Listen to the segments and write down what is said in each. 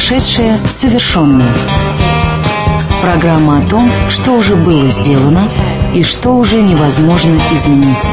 Прошедшее совершенное. Программа о том, что уже было сделано и что уже невозможно изменить.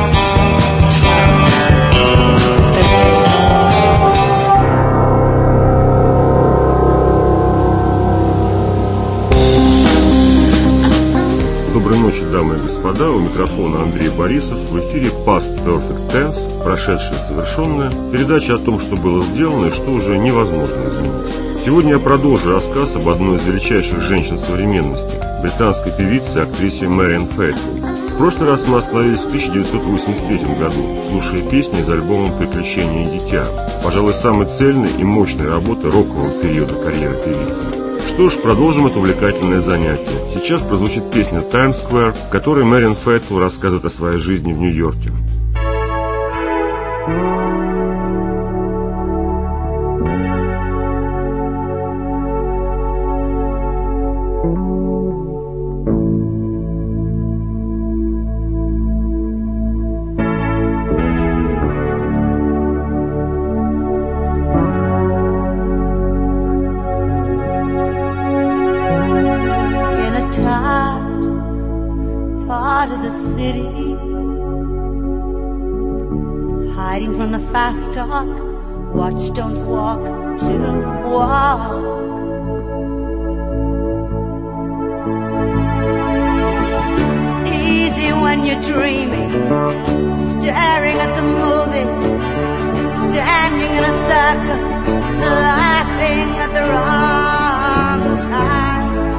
Доброй ночи, дамы и господа. У микрофона Андрей Борисов. В эфире Past Perfect Tense, прошедшее совершенное. Передача о том, что было сделано и что уже невозможно изменить. Сегодня я продолжу рассказ об одной из величайших женщин современности, британской певице и актрисе Мэриан Фейтфул. В прошлый раз мы остановились в 1983 году, слушая песни из альбома «Приключения и дитя». Пожалуй, самой цельной и мощной работы рокового периода карьеры певицы. Что ж, продолжим это увлекательное занятие. Сейчас прозвучит песня «Times Square», в которой Мэриан Фейтфул рассказывает о своей жизни в Нью-Йорке. Hiding from the fast talk, watch, don't walk, to walk. Easy when you're dreaming, staring at the movies, standing in a circle, laughing at the wrong time.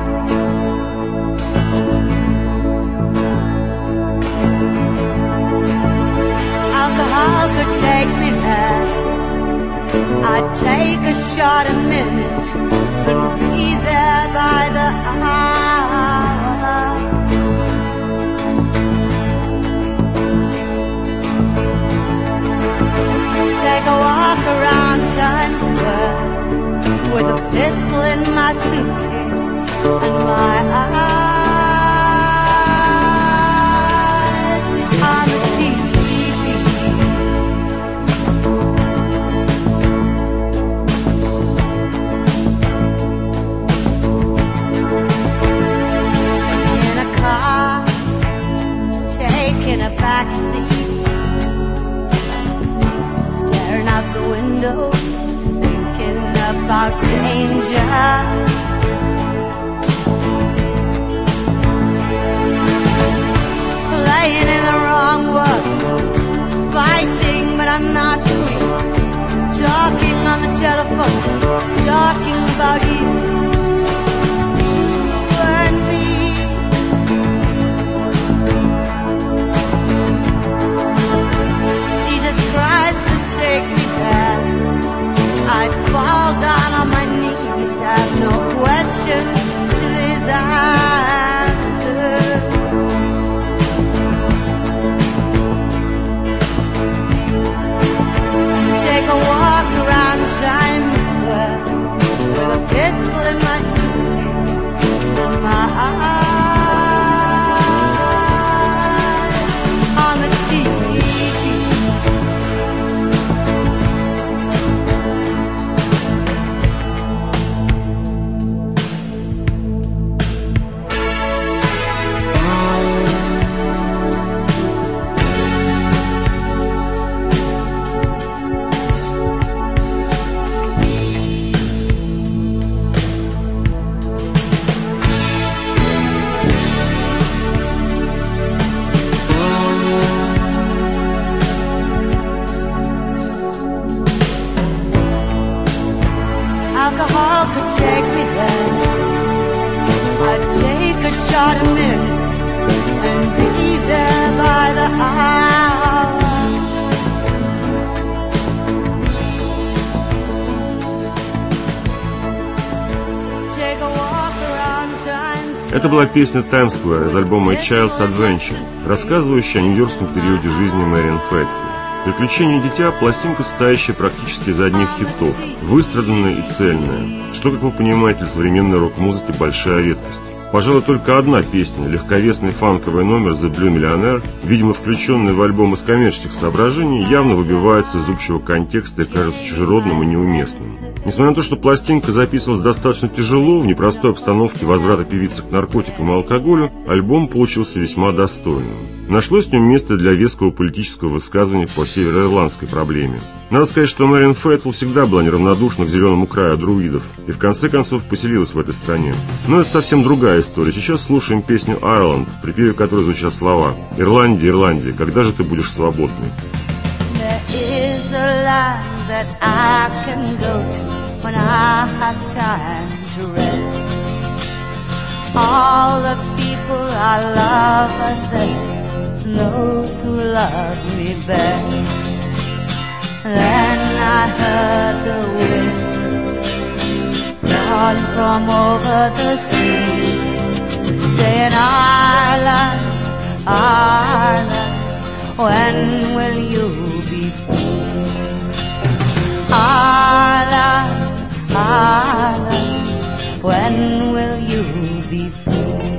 Alcohol could take me there. I'd take a shot a minute and be there by the hour. Take a walk around Times Square with a pistol in my suitcase and my eyes on the TV. In a backseat, staring out the window, thinking about danger. Playing in the wrong world, fighting but I'm not free. Talking on the telephone, talking about you and me. Christ could take me there. I'd fall down on my knees, have no questions to his answers. Take a walk around Times Square with a pistol in my suitcase and my eyes on the TV. Alcohol could take me there. I'd take a shot a minute and be there by the hour. Take a walk around Times Square. Это была песня «Times Square» из альбома «A Child's Adventure», рассказывающая о нью-йоркском периоде жизни Мэриан Фейтфул. «Приключения дитя» – пластинка, состоящая практически из одних хитов, выстраданная и цельная, что, как вы понимаете, для современной рок-музыки большая редкость. Пожалуй, только одна песня, легковесный фанковый номер «The Blue Millionaire», видимо, включенный в альбом из коммерческих соображений, явно выбивается из общего контекста и кажется чужеродным и неуместным. Несмотря на то, что пластинка записывалась достаточно тяжело, в непростой обстановке возврата певицы к наркотикам и алкоголю, альбом получился весьма достойным. Нашлось в нем место для веского политического высказывания по североирландской проблеме. Надо сказать, что Мэрин Фейтфул всегда была неравнодушна к зеленому краю друидов и в конце концов поселилась в этой стране. Но это совсем другая история. Сейчас слушаем песню «Ireland», в припеве которой звучат слова «Ирландия, Ирландия, когда же ты будешь свободной?» That I can go to when I have time to rest. All the people I love are there, those who love me best. Then I heard the wind blowing from over the sea, saying, Ireland, Ireland, when will you be free? Ireland, Ireland, when will you be free?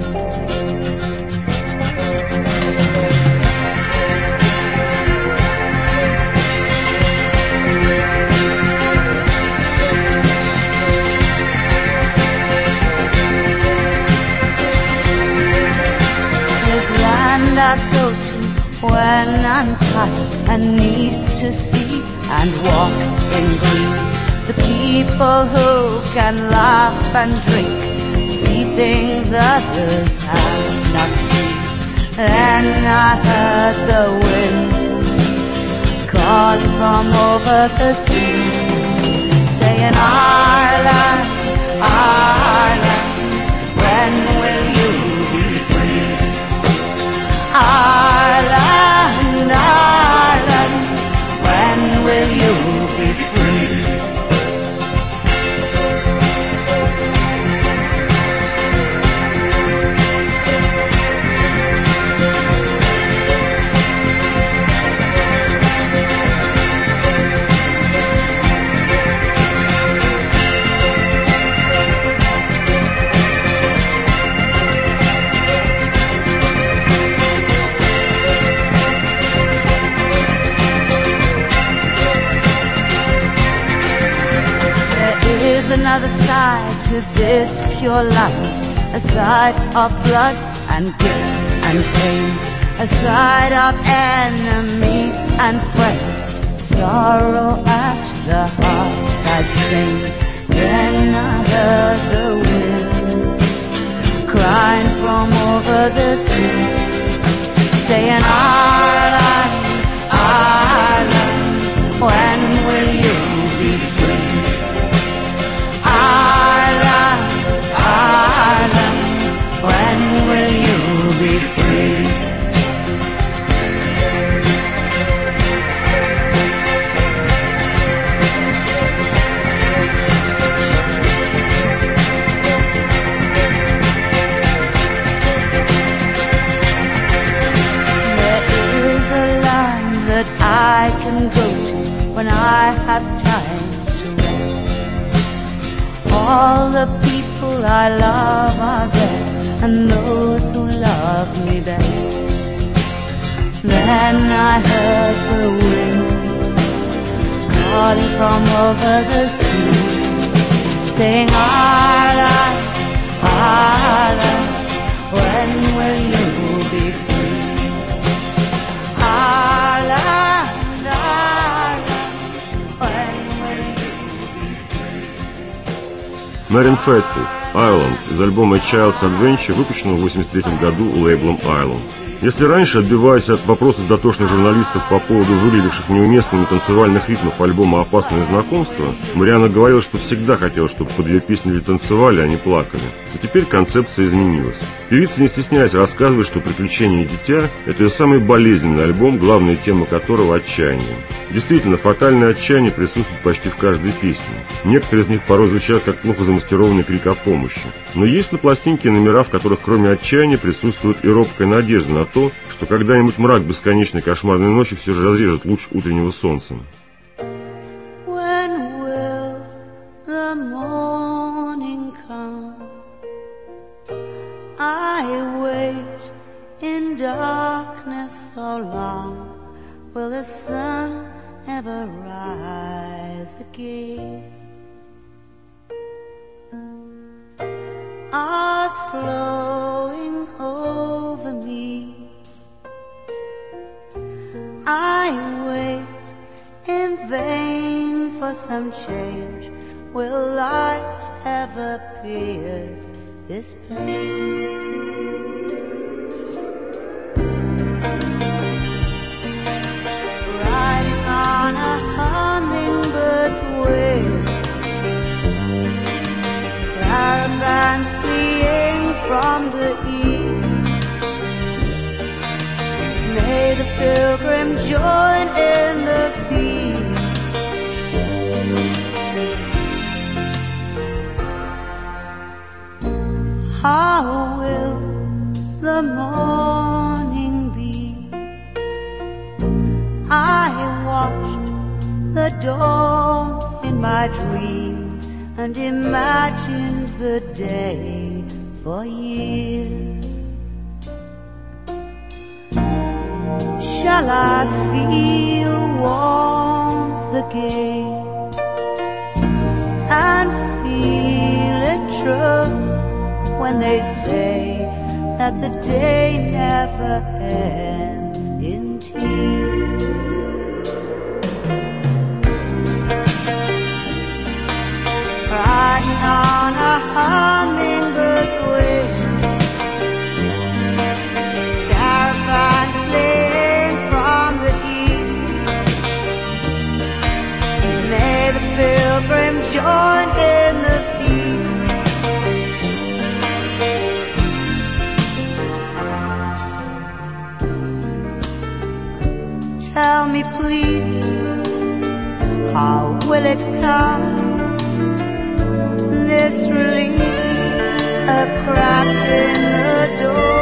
This land I go to when I'm tired and need to see and walk in green. The people who can laugh and drink, see things others have not seen. Then I heard the wind calling from over the sea, saying, Ireland, Ireland, when will you be free? Ireland, Ireland, when will you be free? Another side to this pure life, a side of blood and guilt and pain, a side of enemy and friend, sorrow at the heartside sting. Then I heard the wind crying from over the sea, saying, Ireland, Ireland, when will you be free? Ireland, Ireland, when will you be free? There is a land that I can go to when I have time to rest. All the people I love are there, and those who love me best. Then I heard the wind calling from over the sea, saying, Ireland, Ireland, when will you be free? Ireland, Ireland, when will you be free? Мэрин Фейтфул, «Ireland» из альбома Child's Adventure, выпущенного в 1983 году лейблом Island. Если раньше, отбиваясь от вопросов дотошных журналистов по поводу выглядевших неуместными танцевальных ритмов альбома «Опасное знакомство», Марианна говорила, что всегда хотела, чтобы под ее песни люди танцевали, а не плакали, то теперь концепция изменилась. Певица, не стесняясь, рассказывает, что «Приключения и дитя» — это ее самый болезненный альбом, главная тема которого — отчаяние. Действительно, фатальное отчаяние присутствует почти в каждой песне. Некоторые из них порой звучат как плохо замаскированный крик о помощи. Но есть на пластинке номера, в которых кроме отчаяния присутствует и робкая надежда на то, что когда-нибудь мрак бесконечной кошмарной ночи все же разрежет луч утреннего солнца. When will the morning come? darkness so long, will the sun ever rise again? Hours flowing over me, I wait in vain for some change. Will light ever pierce this pain? Riding on a hummingbird's wing, caravans fleeing from the east. May the pilgrim join in the feast. How will the morning be? I watched the dawn in my dreams and imagined the day for years. Shall I feel warmth again and feel it true when they say that the day never ends in tears? Riding on a hummingbird's wing, caravans fleeing from the east. May the pilgrim join in the feast. Tell me please, how will it come? This release, a crack in the door.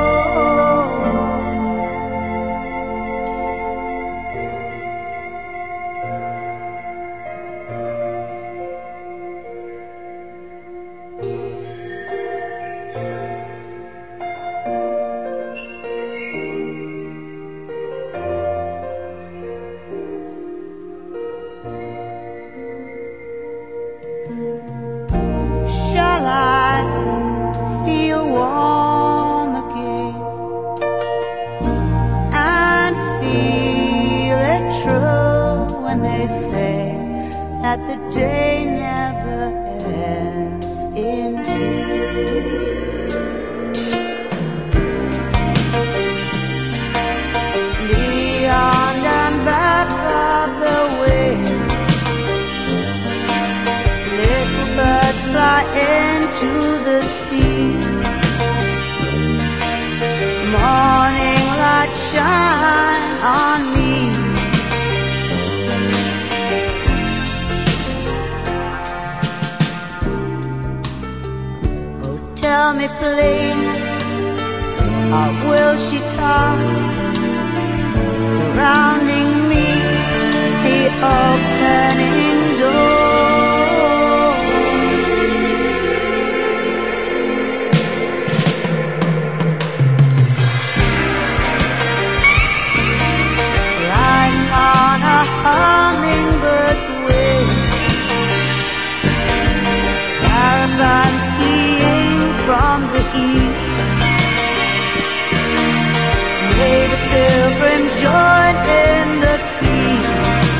Shall I feel warm again and feel it true when they say that the day never ends in tears? Beyond and back of the wind, little birds fly into the sea. Morning light shine on me. Oh, tell me please, how will she come? Surrounding me, the opening door. Hummingbird's wing, caravans fleeing from the east. May the pilgrim join in the feast.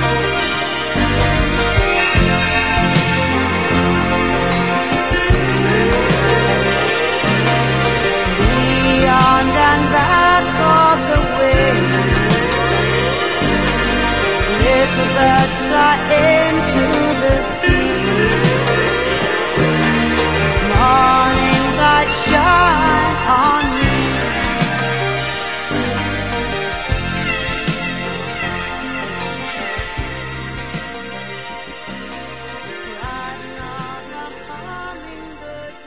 Beyond and back of the wind, little birds fly into the sea. Morning light shine on me. Riding on a hummingbird's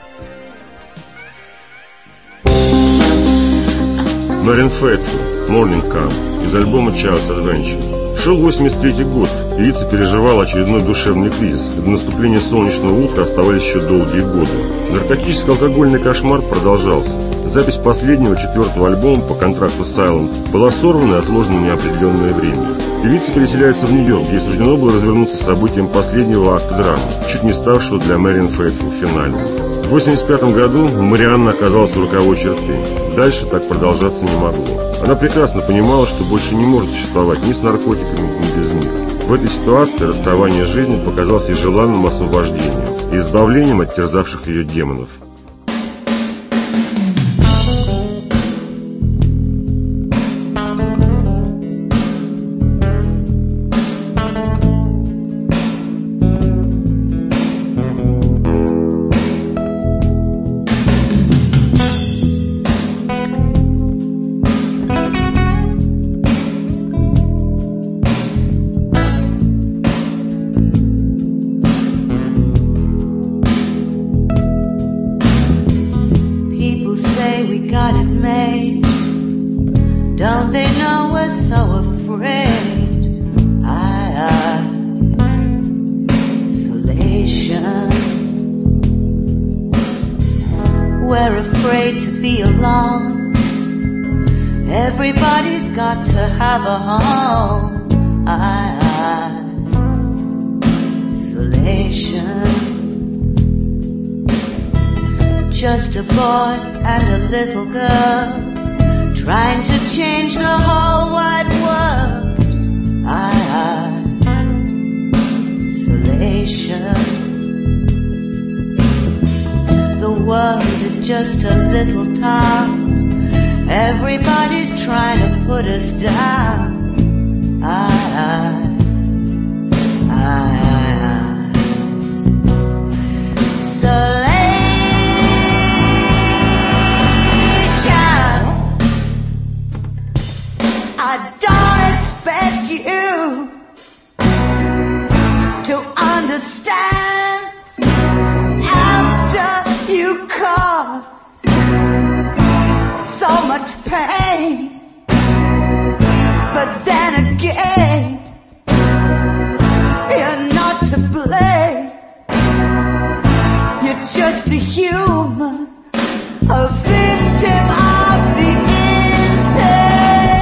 wing. Марин Фейтфул, Morning Come, из альбома Child's Adventure. Шел 83-й год, певица переживала очередной душевный кризис. До наступления солнечного утра оставались еще долгие годы. Наркотический алкогольный кошмар продолжался. Запись последнего, 4-го альбома по контракту Silent была сорвана и отложена на неопределенное время. Певица переселяется в Нью-Йорк, где суждено было развернуться событием последнего акта драмы, чуть не ставшего для Мэриан Фейтфул финальным. В 1985 году Марианна оказалась у роковой черты. Дальше так продолжаться не могло. Она прекрасно понимала, что больше не может существовать ни с наркотиками, ни без них. В этой ситуации расставание с жизнью показалось ей желанным освобождением и избавлением от терзавших ее демонов. Don't they know we're so afraid? Isolation. We're afraid to be alone. Everybody's got to have a home. Isolation. Just a boy and a little girl trying to change the whole wide world. Isolation. The world is just a little town. Everybody's trying to put us down. I don't expect you to understand after you cause so much pain. But then again, you're not to blame. You're just a human, a victim of the insane.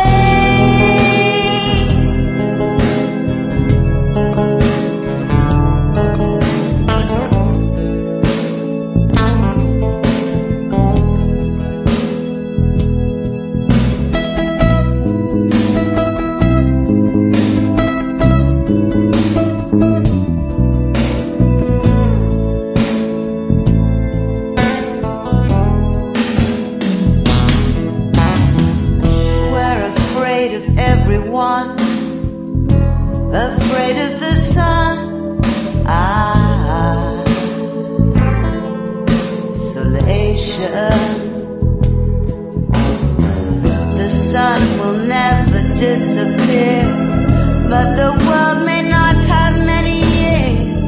Afraid of the sun. Isolation. The sun will never disappear, but the world may not have many years.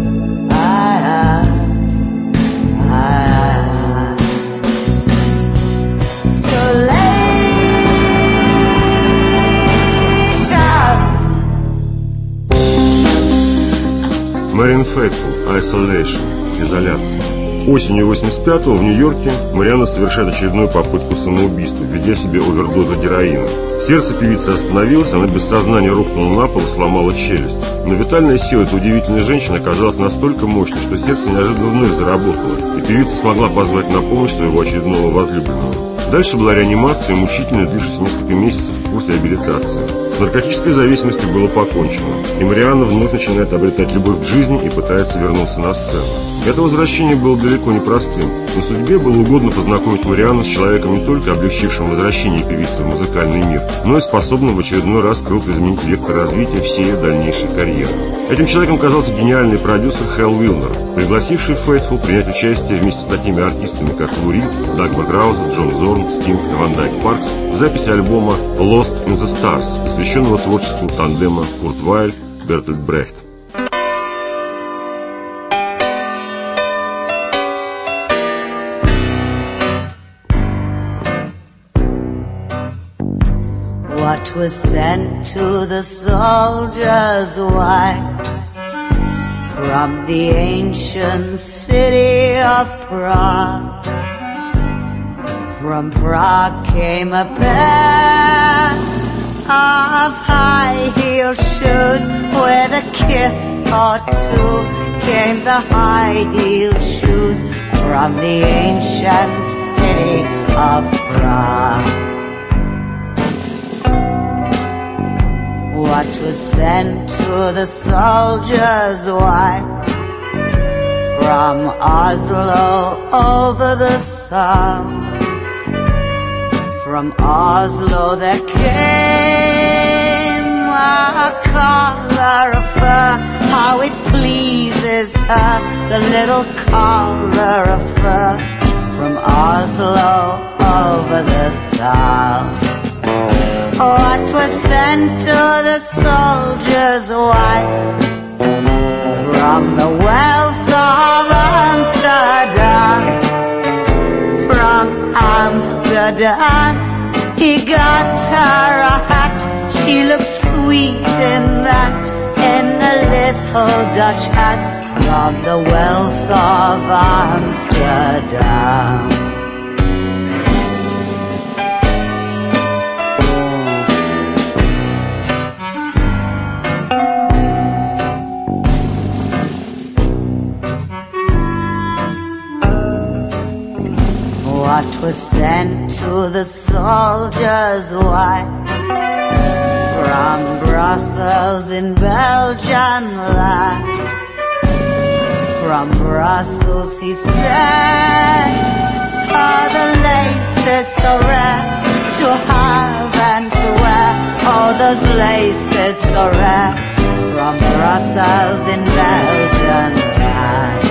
Мэриан Фейтфул, Isolation, изоляция. Осенью 85-го в Нью-Йорке Марианна совершает очередную попытку самоубийства, введя себе овердозу героина. Сердце певицы остановилось, она без сознания рухнула на пол и сломала челюсть. Но витальная сила этой удивительной женщины оказалась настолько мощной, что сердце неожиданно вновь заработало, и певица смогла позвать на помощь своего очередного возлюбленного. Дальше была реанимация и мучительная, длившаяся несколько месяцев курс реабилитации. С наркотической зависимостью было покончено, и Марианна вновь начинает обретать любовь к жизни и пытается вернуться на сцену. Это возвращение было далеко не простым, но судьбе было угодно познакомить Марианну с человеком, не только облегчившим возвращение певицы в музыкальный мир, но и способным в очередной раз круто изменить вектор развития всей ее дальнейшей карьеры. Этим человеком оказался гениальный продюсер Хэл Уилнер, пригласивший Фейтфул принять участие вместе с такими артистами, как Лу Рид, Даг Макрауза, Джон Зорн, Стинг и Ван Дайк Паркс в записи альбома Lost in the Stars, посвященного творчеству тандема Курт Вайль – Бертольд Брехт. What was sent to the soldiers white from the ancient city of Prague From Prague came a pair of high-heeled shoes. With a kiss or two came the high-heeled shoes from the ancient city of Prague. What was sent to the soldiers' wife from Oslo over the Sound? From Oslo there came a collar of fur. How it pleases her, the little collar of fur. From Oslo over the Sound. What was sent to the soldier's wife from the wealth of Amsterdam? From Amsterdam, he got her a hat. She looked sweet in that, in the little Dutch hat. From the wealth of Amsterdam. What was sent to the soldier's wife from Brussels in Belgian land? From Brussels he sent all the laces so rare to have and to wear. All those laces so rare from Brussels in Belgian land.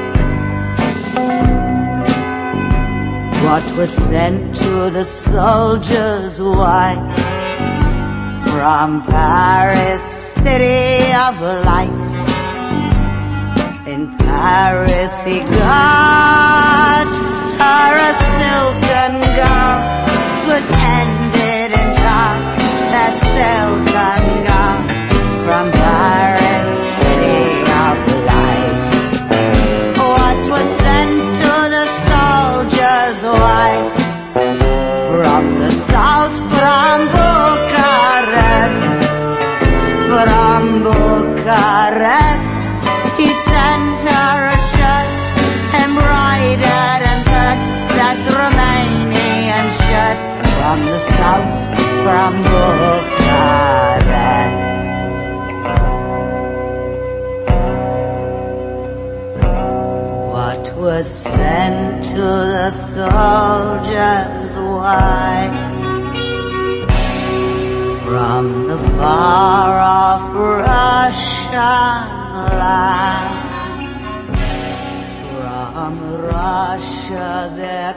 What was sent to the soldier's wife from Paris, city of light? In Paris he got her a silken gown. 'Twas ended in town, that silken gown. From Paris, city of light. What was sent to the soldier's wife from the south, from Bucharest? From Bucharest he sent her a shirt embroidered and cut, that Romanian shirt. From the south, from Bucharest. What was sent to the soldier's wife from the far-off Russian land? From Russia there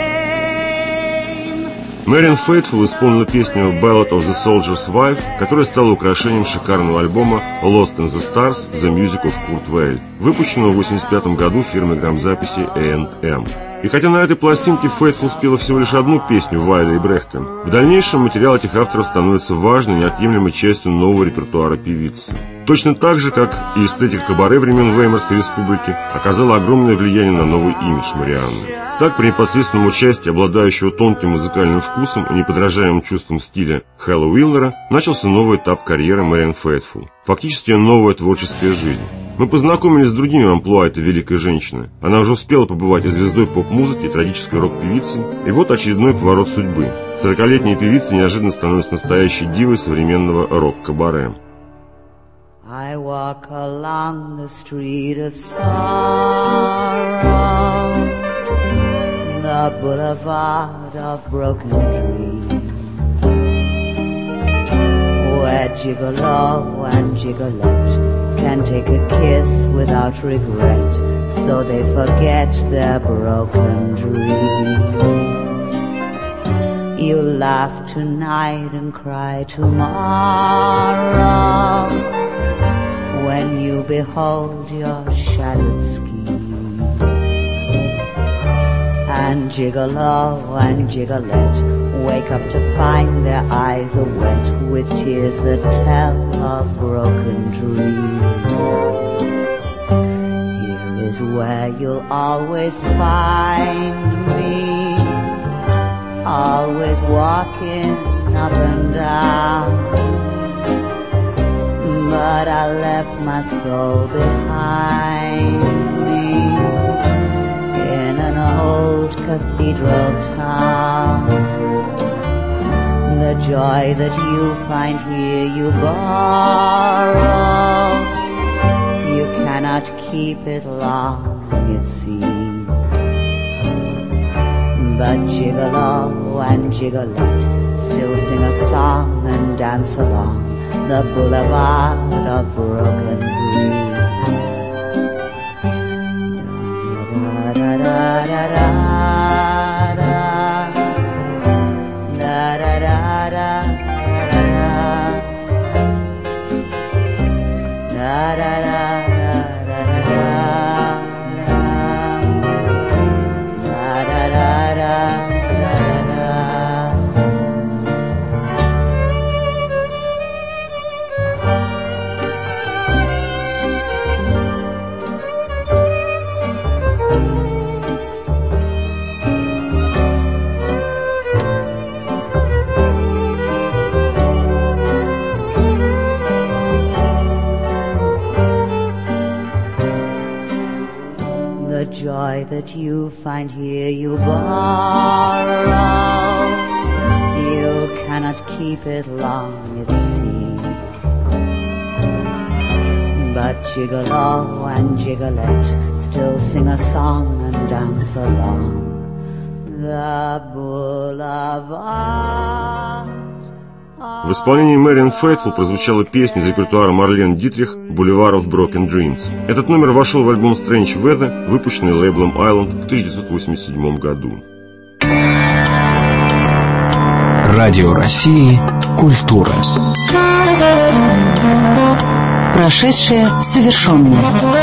came. Мэриан Фейтфул исполнила песню «Ballad of the Soldier's Wife», которая стала украшением шикарного альбома «Lost in the Stars – The Music of Kurt Weill», выпущенного в 1985 году фирмой грамзаписи A&M. И хотя на этой пластинке Фейтфул спела всего лишь одну песню Вайля и Брехта, в дальнейшем материал этих авторов становится важной, неотъемлемой частью нового репертуара певицы. Точно так же, как и эстетика кабаре времен Веймарской республики оказала огромное влияние на новый имидж Марианны. Так, при непосредственном участии обладающего тонким музыкальным вкусом и неподражаемым чувством стиля Хэлла Уилнера начался новый этап карьеры Мэриан Фейтфул. Фактически новая творческая жизнь. Мы познакомились с другими амплуа этой великой женщины. Она уже успела побывать и звездой поп-музыки, и трагической рок-певицей. И вот очередной поворот судьбы. 40-летняя певица неожиданно становится настоящей дивой современного рок-кабаре. I walk along the street of sorrow, the boulevard of broken dreams, where gigolo and gigolette can take a kiss without regret, so they forget their broken dreams. You laugh tonight and cry tomorrow when you behold your shattered scheme. And gigolo and gigolette wake up to find their eyes are wet with tears that tell of broken dreams. Here is where you'll always find me, was walking up and down, but I left my soul behind me in an old cathedral town. The joy that you find here you borrow, you cannot keep it long, it seems. But gigolo and gigolette still sing a song and dance along the boulevard of broken dreams. Da da da da da da da da da da da da. Joy that you find here you borrow, you cannot keep it long, it seems. But gigolo and gigolette still sing a song and dance along the boulevard. В исполнении Мэриан Фейтфул прозвучала песня из репертуара Марлен Дитрих «Boulevard of Broken Dreams». Этот номер вошел в альбом Strange Weather, выпущенный лейблом Island в 1987 году. Радио России «Культура». Прошедшее совершенное.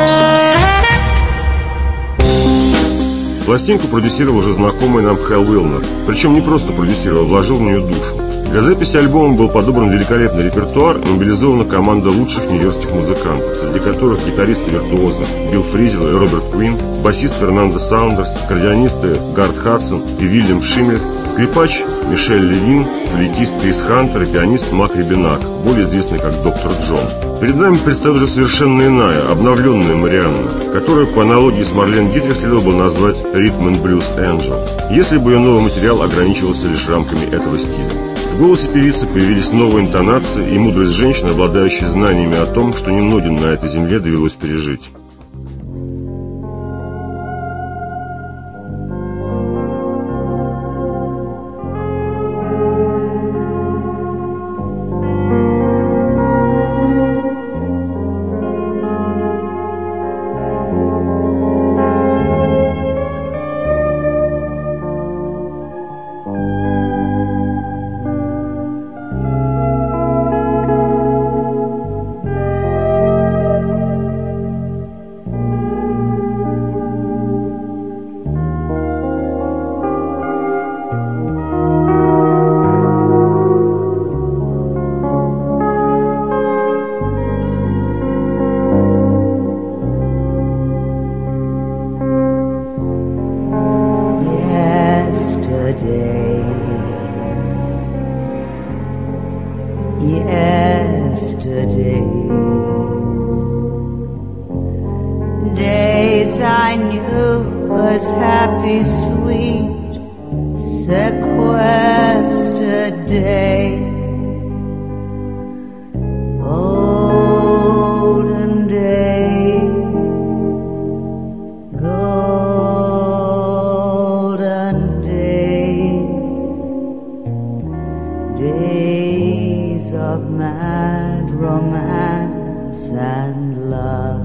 Пластинку продюсировал уже знакомый нам Хэл Уилнер. Причем не просто продюсировал, вложил в нее душу. Для записи альбома был подобран великолепный репертуар и мобилизована команда лучших нью-йоркских музыкантов, среди которых гитаристы-виртуозы Билл Фризел и Роберт Квин, басист Фернандо Саундерс, аккордеонисты Гард Хадсон и Вильям Шиммель, скрипач Мишель Левин, флейтист Крис Хантер и пианист Мак Рибенак, более известный как Доктор Джон. Перед нами предстает уже совершенно иная, обновленная Марианна, которую по аналогии с Марлен Дитрих следовало бы назвать Rhythm and Blues Angel, если бы ее новый материал ограничивался лишь рамками этого стиля. В голосе певицы появились новые интонации и мудрость женщины, обладающей знаниями о том, что немногим на этой земле довелось пережить. Days I knew was happy, sweet, sequestered days. Golden days, golden days, days of mad romance and love.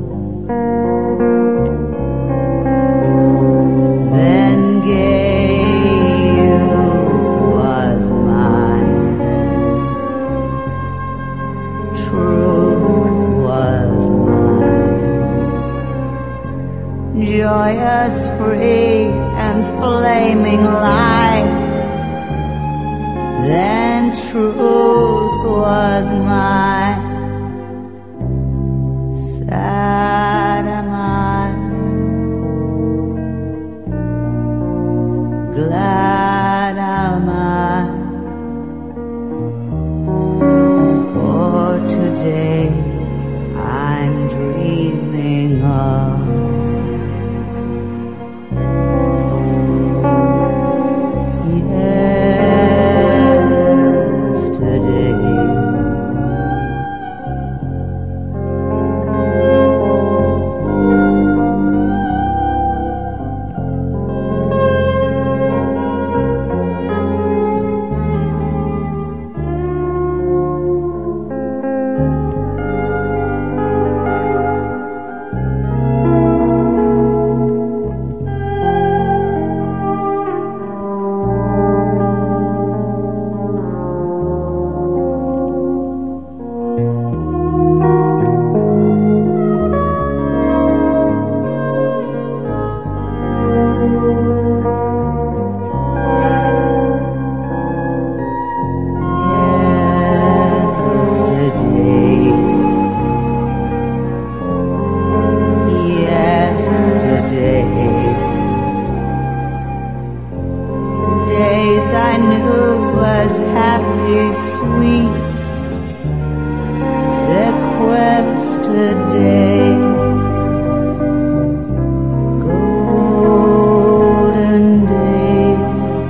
Then gay youth was mine, truth was mine, joyous, free, and flaming light. Then truth was mine, sad am I, glad am I. was happy, sweet, sequestered days, golden days,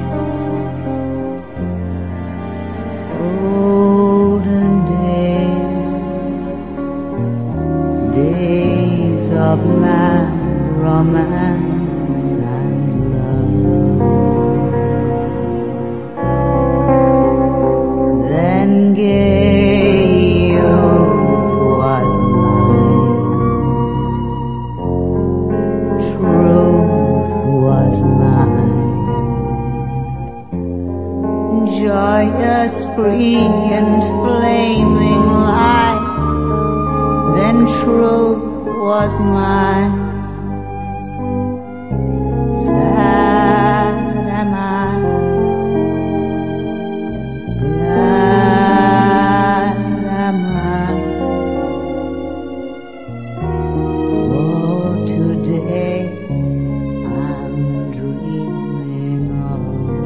golden days, days of mad romance and love. Then gay youth was mine, truth was mine, joyous, free and flaming light. Then truth was mine. Sad am I, glad am I, for today I'm dreaming of.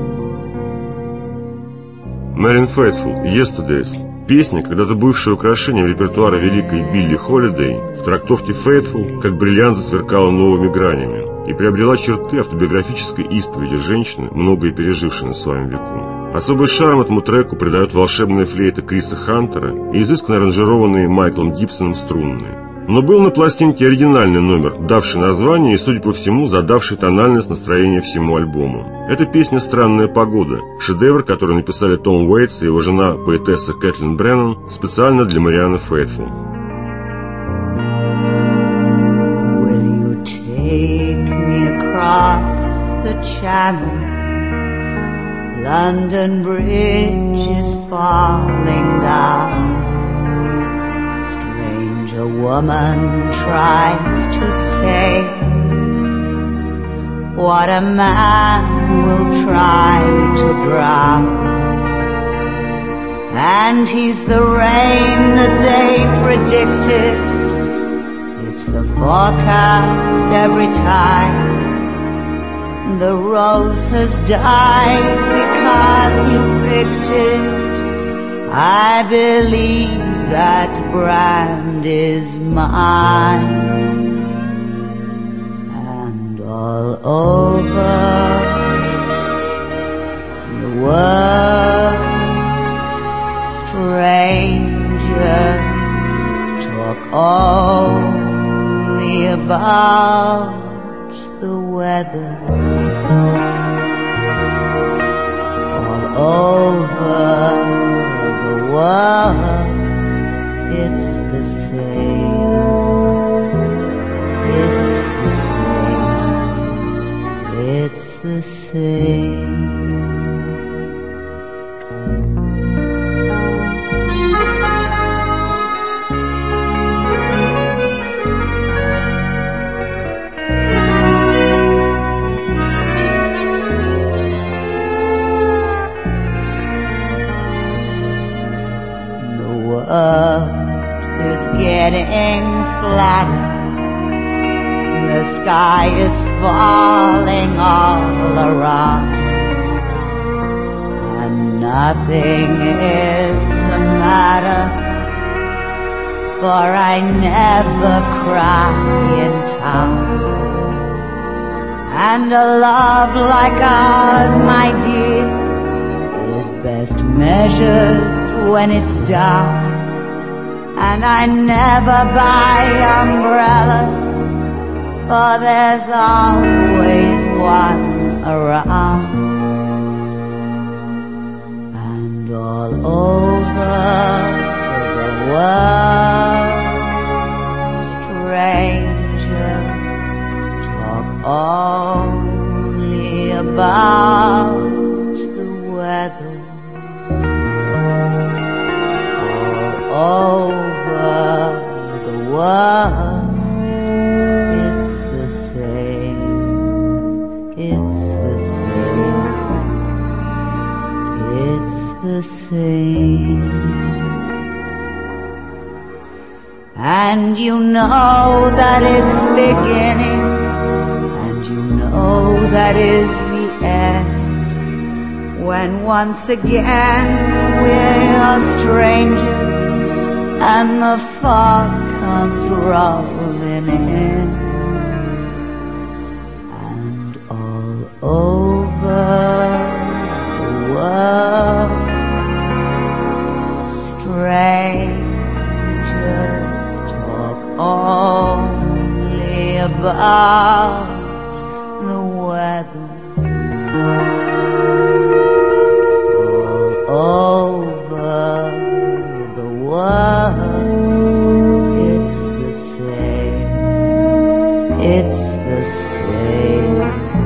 Marianne Faithfull, Yesterdays. Песня, когда-то бывшая украшением репертуара великой Билли Холидей, в трактовке Faithfull как бриллиант засверкала новыми гранями и приобрела черты автобиографической исповеди женщины, многое пережившей на своем веку. Особый шарм этому треку придает волшебная флейта Криса Хантера и изысканно аранжированные Майклом Гибсоном струнные. Но был на пластинке оригинальный номер, давший название и, судя по всему, задавший тональность настроения всему альбому. Это песня «Странная погода», шедевр, который написали Том Уэйтс и его жена, поэтесса Кэтлин Бреннан, специально для Марианны Фейтфул. Will you take me across the channel? London Bridge is falling down. A woman tries to say what a man will try to drown, and he's the rain that they predicted. It's the forecast every time. The rose has died because you picked it. I believe that brand is mine, and all over the world strangers talk only about the weather. All over the world it's the same, it's the same, it's the same. The world is getting flatter. The sky is falling all around, and nothing is the matter, for I never cry in town. And a love like ours, my dear, is best measured when it's down. And I never buy umbrellas, for there's always one around. And all over the world strangers talk only about the weather. All over the world it's the same, it's the same, it's the same. And you know that it's beginning, and you know that is the end. when once again we're strangers and the fog comes rolling in, and all over the world strangers talk only about the weather. All over the world, it's the same. It's the same.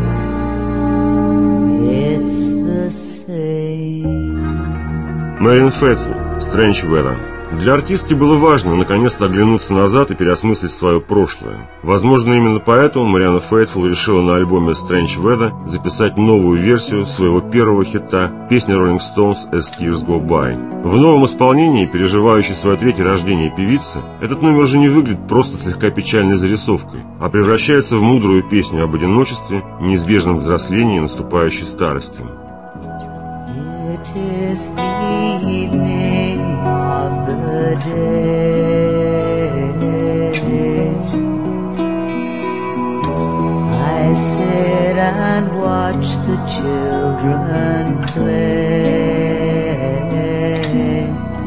It's the same. Marianne Faithfull, Strange Weather. Для артистки было важно наконец-то оглянуться назад и переосмыслить свое прошлое. Возможно, именно поэтому Марианна Фейтфулл решила на альбоме Strange Weather записать новую версию своего первого хита, песни Rolling Stones As Tears Go By. В новом исполнении, переживающей свое третье рождение певицы, этот номер уже не выглядит просто слегка печальной зарисовкой, а превращается в мудрую песню об одиночестве, неизбежном взрослении и наступающей старости. It is the evening of the day. I sit and watch the children play.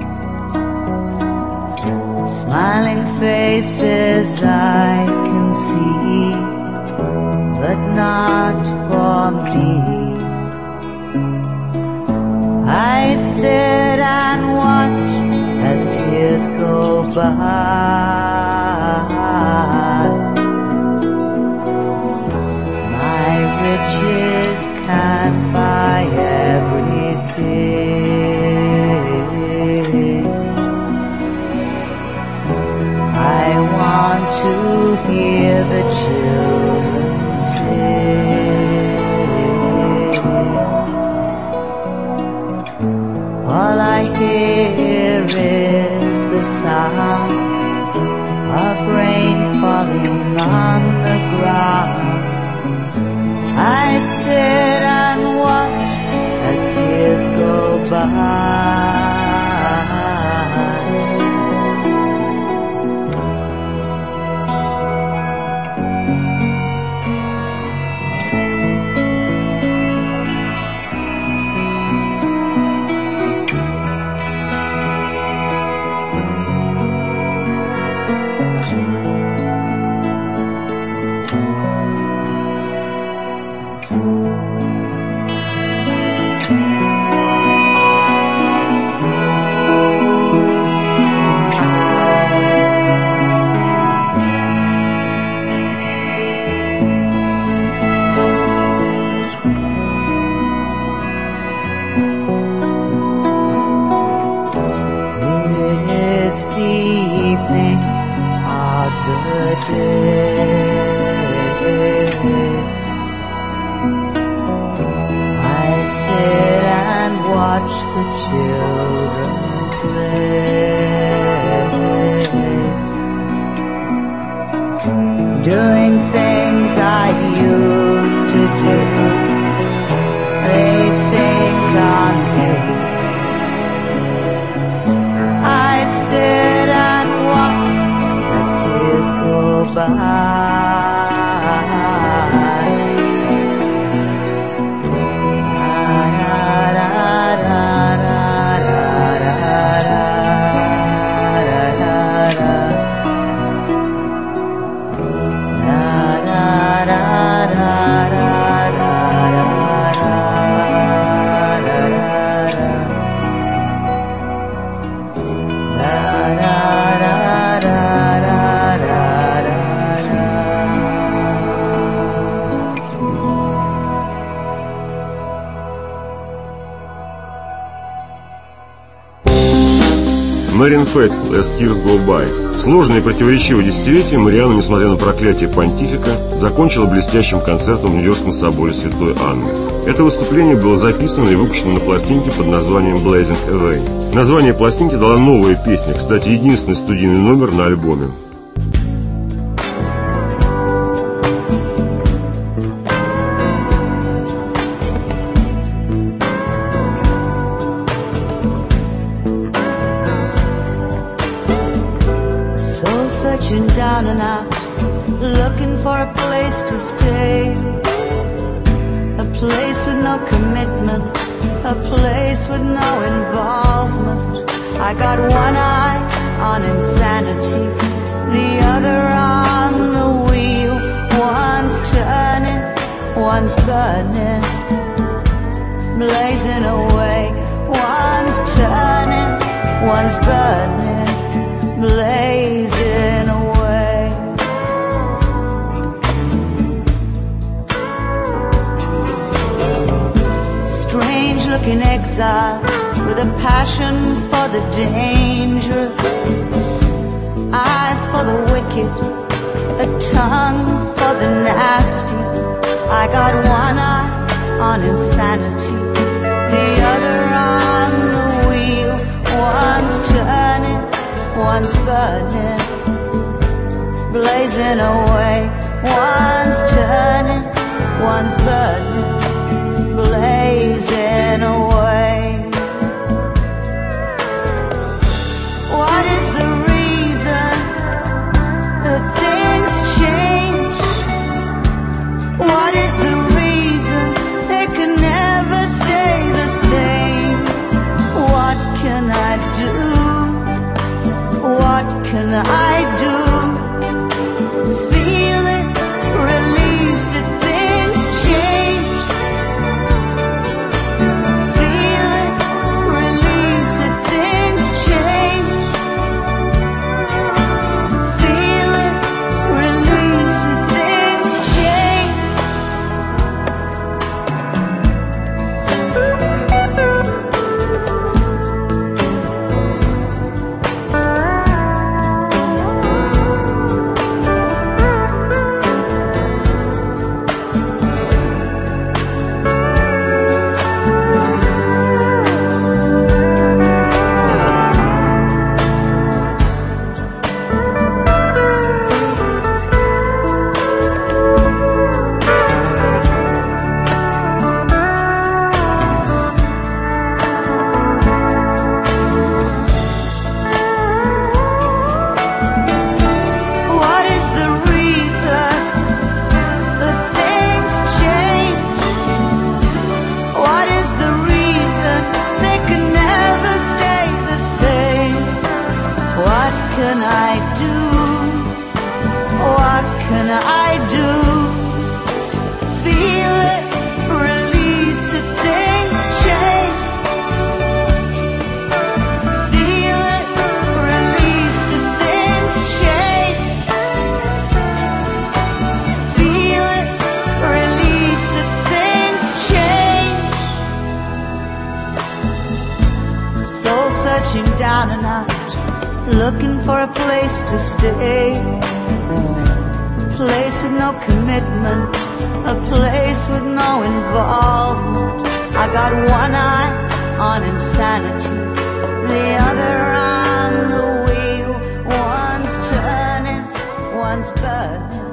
Smiling faces I can see, but not for me. I sit and watch as tears go by. My riches can't buy everything. I want to hear the children sing. All I hear is the sound of rain falling on the ground. I sit and watch as tears go by. Doing things I used to do, they think I'm new. I sit and watch as tears go by. Marianne Faithfull, As Tears Go By. Сложное и противоречивое десятилетие Марианна, несмотря на проклятие понтифика, закончила блестящим концертом в Нью-Йоркском соборе Святой Анны. Это выступление было записано и выпущено на пластинке под названием Blazing Away. Название пластинки дала новая песня, кстати, единственный студийный номер на альбоме. down and out, looking for a place to stay. A place with no commitment, a place with no involvement. I got one eye on insanity, the other on the wheel. One's turning, one's burning, blazing away. One's turning, one's burning, blazing away. Strange looking exile with a passion for the dangerous, eye for the wicked, a tongue for the nasty. I got one eye on insanity, the other on the wheel. One's turning, one's burning, blazing away. One's turning, one's burning, blazing away. What is the reason that things change? What is the reason they can never stay the same? What can I do? What can I do? Feel it, release it, things change. Feel it, release it, things change. Feel it, release it, things change. What is the reason that things change? What is the reason they can never stay the same? What can I do? What can I do? Feel it, release it, things change. Feel it, release it, things change. Feel it, release it, things change. Soul searching down and out, looking for a place to stay. A place with no commitment, a place with no involvement. I got one eye on insanity, the other on the wheel. One's turning, one's burning,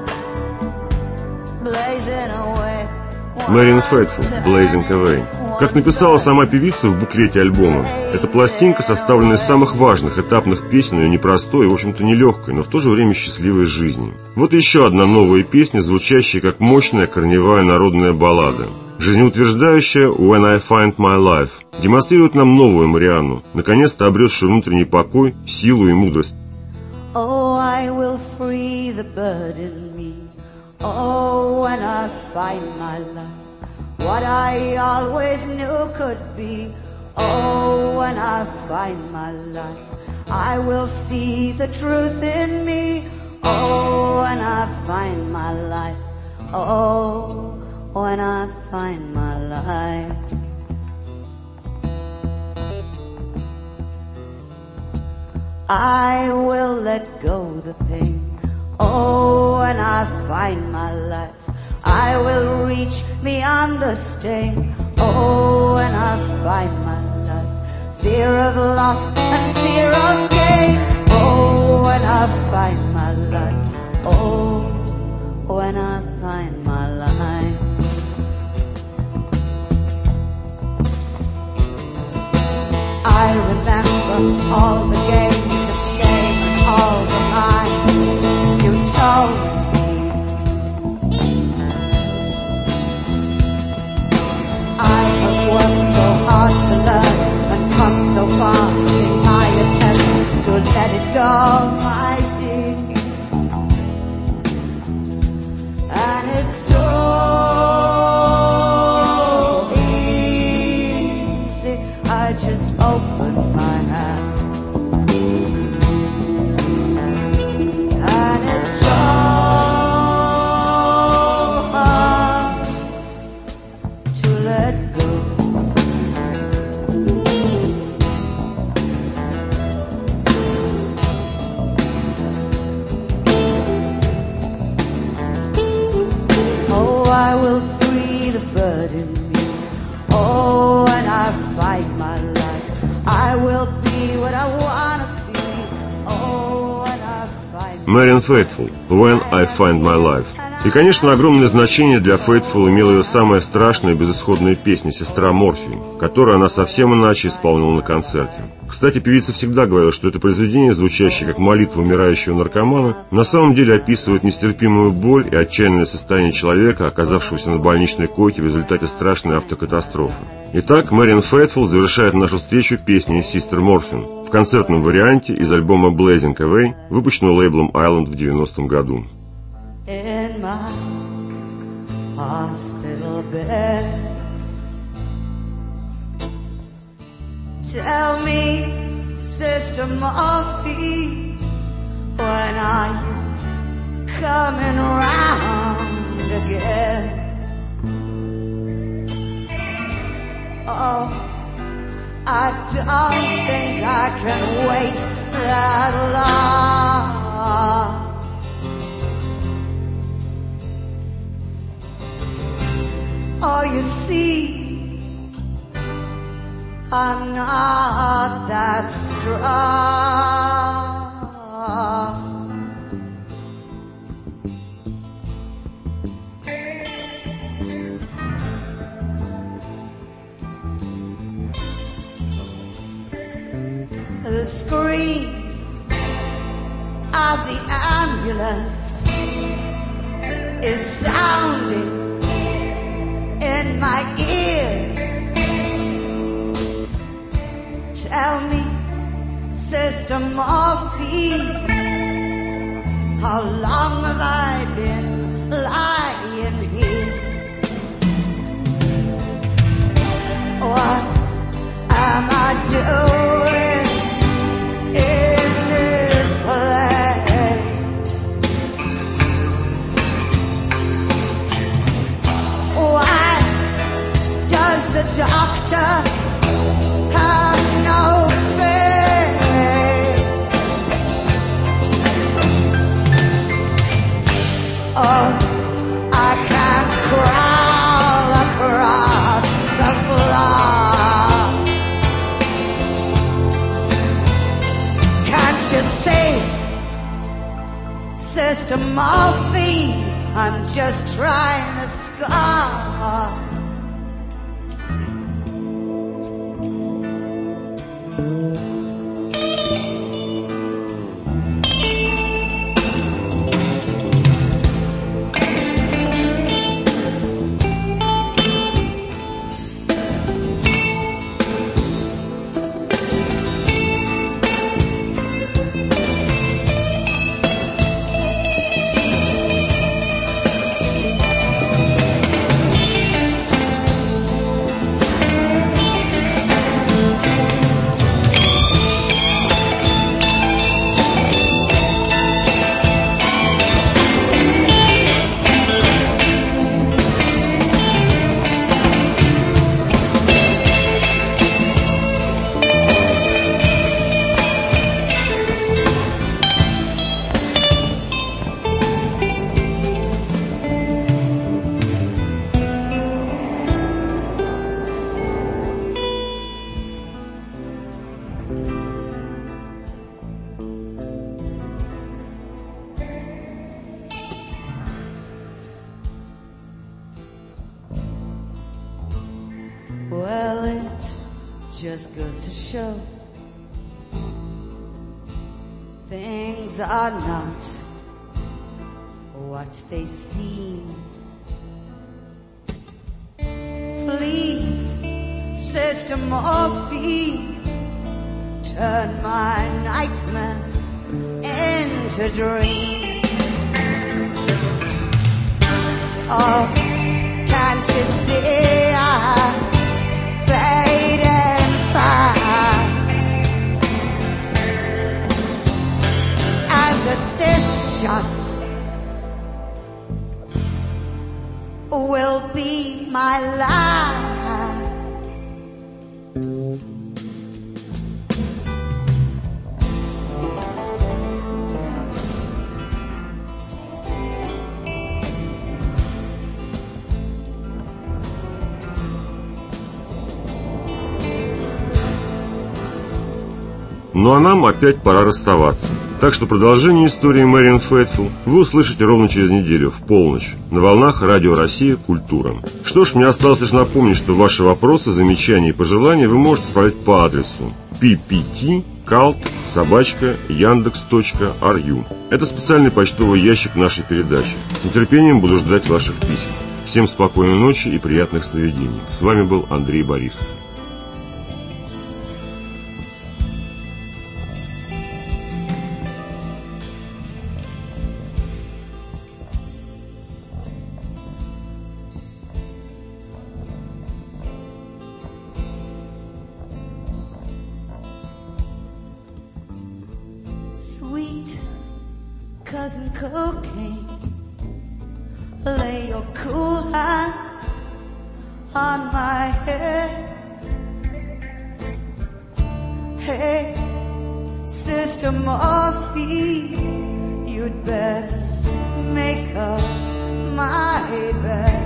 blazing away. Marian Faithfull, Blazing Away. Как написала сама певица в буклете альбома, эта пластинка составлена из самых важных этапных песен ее непростой и, в общем-то, нелегкой, но в то же время счастливой жизни. Вот еще одна новая песня, звучащая как мощная корневая народная баллада. Жизнеутверждающая «When I Find My Life» демонстрирует нам новую Марианну, наконец-то обретшую внутренний покой, силу и мудрость. Oh, I will free the bird in me. Oh, when I find my life, what I always knew could be. Oh, when I find my life, I will see the truth in me. Oh, when I find my life. Oh, when I find my life. I will let go the pain. Oh, when I find my life, I will reach beyond the stain. Oh, when I find my life, fear of loss and fear of gain. Oh, when I find my life. Oh, when I find my life. I remember all the games of shame and all the lies you Almighty, and it's so easy. I just open my hand, and it's so hard to let go. I will free the bird in me. Oh, when I fight my life, I will be what I wanna be. Oh, when I fight. Marianne Faithfull, When I Find My Life. И, конечно, огромное значение для Faithfull имела ее самая страшная и безысходная песня «Сестра Морфий», которую она совсем иначе исполнила на концерте. Кстати, певица всегда говорила, что это произведение, звучащее как молитва умирающего наркомана, на самом деле описывает нестерпимую боль и отчаянное состояние человека, оказавшегося на больничной койке в результате страшной автокатастрофы. Итак, Marianne Faithfull завершает нашу встречу песней «Sister Morphine» в концертном варианте из альбома Blazing Away, выпущенного лейблом Island в 90-м году. In my hospital bed, tell me, Sister Morphine, when are you coming round again? Oh, I don't think I can wait that long. Oh, you see, I'm not that strong. The scream of the ambulance is sounding in my ears. Tell me, Sister Morphine, how long have I been lying here? What am I doing in this place? Why does the doctor have no faith? Oh, I can't crawl across the floor. Can't you see, Sister Morphine, I'm just trying to score. Well, it just goes to show things are not what they seem. Please, Sister Morphine, turn my nightmare begin to dream. Oh, can't you see I'm fading fast, and that this shot will be my last. Ну а нам опять пора расставаться. Так что продолжение истории Мэриан Фейтфул вы услышите ровно через неделю, в полночь, на волнах Радио Россия «Культура». Что ж, мне осталось лишь напомнить, что ваши вопросы, замечания и пожелания вы можете отправить по адресу ppt@yandex.ru. Это специальный почтовый ящик нашей передачи. С нетерпением буду ждать ваших писем. Всем спокойной ночи и приятных сновидений. С вами был Андрей Борисов. Cousin Cocaine, lay your cool hand on my head. Hey, Sister Morphine, you'd better make up my bed.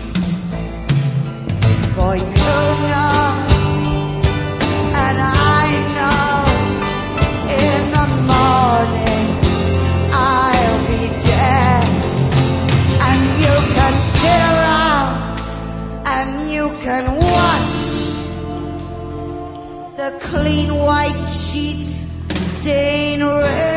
For you know, and I know, in the morning I'll be dead, and you can sit around and you can watch the clean white sheets stain red.